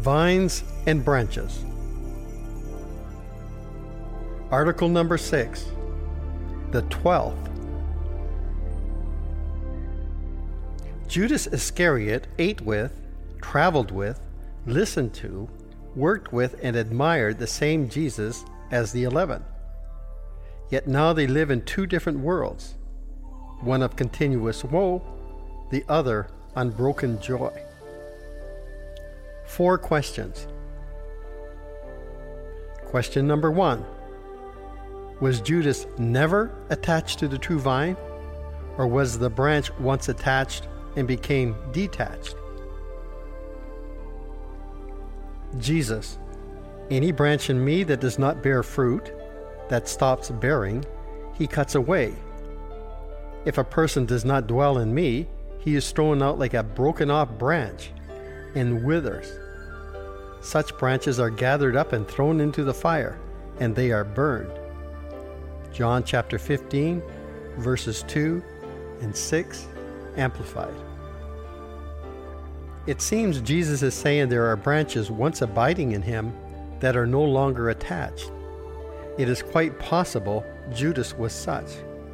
Vines and branches. Article number 6. The 12th. Judas Iscariot ate with, traveled with, listened to, worked with, and admired the same Jesus as the 11. Yet now they live in two different worlds, one of continuous woe, the other unbroken joy. 4 questions. Question number 1. Was Judas never attached to the true vine, or was the branch once attached and became detached? Jesus, any branch in me that does not bear fruit, that stops bearing, he cuts away. If a person does not dwell in me, he is thrown out like a broken off branch and withers. Such branches are gathered up and thrown into the fire, and they are burned. John chapter 15, verses 2 and 6, Amplified. It seems Jesus is saying there are branches once abiding in him that are no longer attached. It is quite possible Judas was such.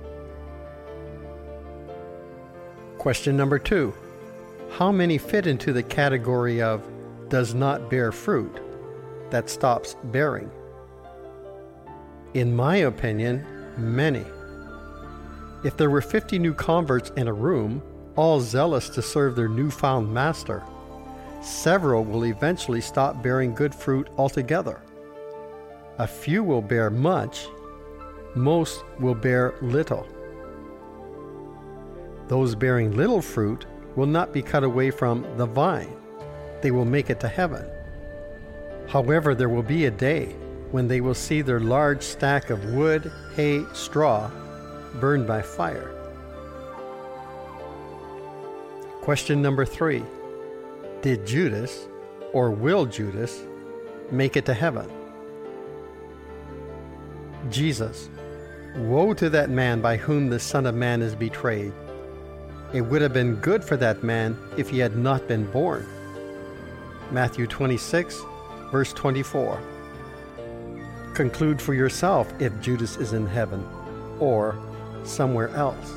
Question number 2. How many fit into the category of does not bear fruit, that stops bearing? In my opinion, many. If there were 50 new converts in a room, all zealous to serve their newfound master, several will eventually stop bearing good fruit altogether. A few will bear much, most will bear little. Those bearing little fruit will not be cut away from the vine. They will make it to heaven. However, there will be a day when they will see their large stack of wood, hay, straw burned by fire. Question number 3. Did Judas, or will Judas, make it to heaven? Jesus, woe to that man by whom the Son of Man is betrayed. It would have been good for that man if he had not been born. Matthew 26, verse 24. Conclude for yourself if Judas is in heaven or somewhere else.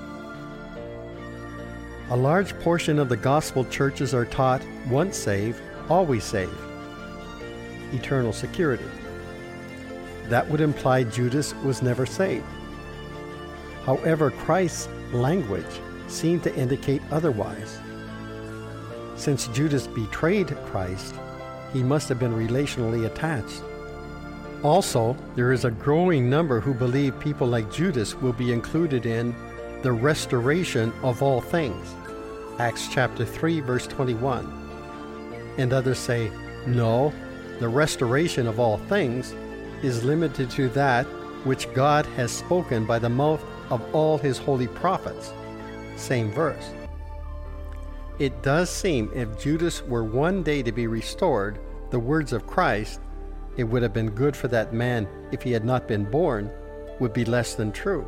A large portion of the gospel churches are taught once saved, always saved. Eternal security. That would imply Judas was never saved. However, Christ's language seemed to indicate otherwise. Since Judas betrayed Christ, he must have been relationally attached. Also, there is a growing number who believe people like Judas will be included in the restoration of all things, Acts chapter 3, verse 21. And others say, no, the restoration of all things is limited to that which God has spoken by the mouth of all his holy prophets. Same verse. It does seem if Judas were one day to be restored, the words of Christ, it would have been good for that man if he had not been born, would be less than true.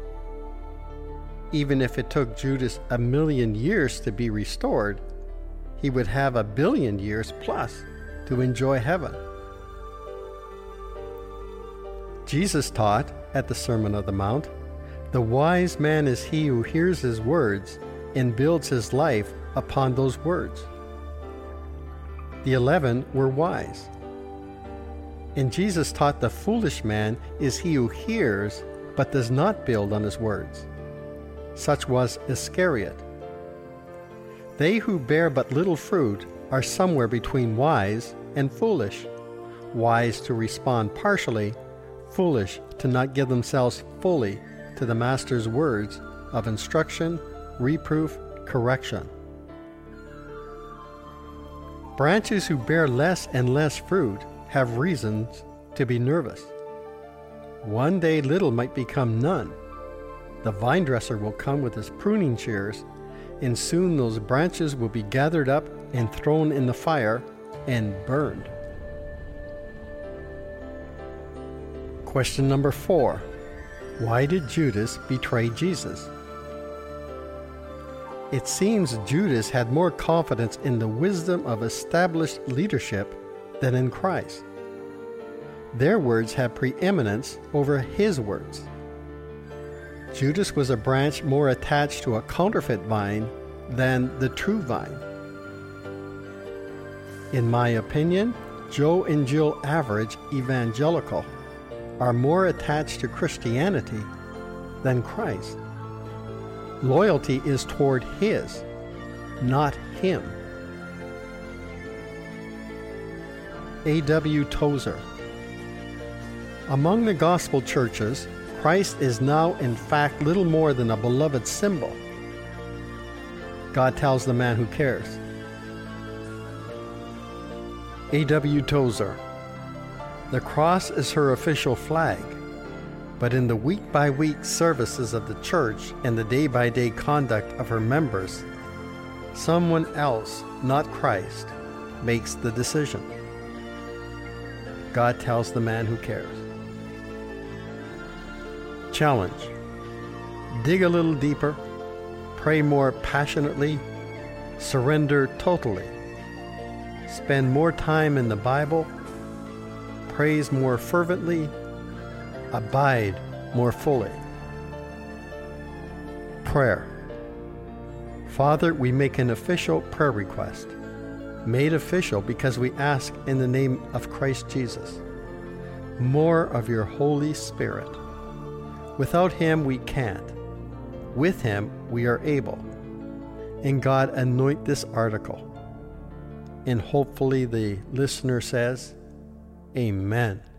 Even if it took Judas 1,000,000 years to be restored, he would have 1,000,000,000 years plus to enjoy heaven. Jesus taught at the Sermon on the Mount, the wise man is he who hears his words and builds his life upon those words. The 11 were wise. And Jesus taught the foolish man is he who hears but does not build on his words. Such was Iscariot. They who bear but little fruit are somewhere between wise and foolish, wise to respond partially, foolish to not give themselves fully to the Master's words of instruction, reproof, correction. Branches who bear less and less fruit have reasons to be nervous. One day little might become none. The vine dresser will come with his pruning shears, and soon those branches will be gathered up and thrown in the fire and burned. Question number 4. Why did Judas betray Jesus? It seems Judas had more confidence in the wisdom of established leadership than in Christ. Their words had preeminence over his words. Judas was a branch more attached to a counterfeit vine than the true vine. In my opinion, Joe and Jill Average Evangelical are more attached to Christianity than Christ. Loyalty is toward his, not him. A.W. Tozer. Among the gospel churches, Christ is now in fact little more than a beloved symbol. God tells the man who cares. A.W. Tozer. The cross is her official flag, but in the week-by-week services of the church and the day-by-day conduct of her members, someone else, not Christ, makes the decision. God tells the man who cares. Challenge. Dig a little deeper, pray more passionately, surrender totally, spend more time in the Bible, praise more fervently, abide more fully. Prayer. Father, we make an official prayer request, made official because we ask in the name of Christ Jesus. More of your Holy Spirit. Without him we can't. With him we are able. And God, anoint this article. And hopefully the listener says, Amen.